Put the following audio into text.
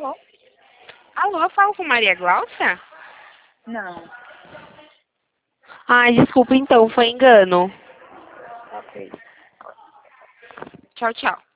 Alô? Alô, eu falo com Maria Gláucia? Não. Ai, desculpa então, foi engano. Ok. Tchau, tchau.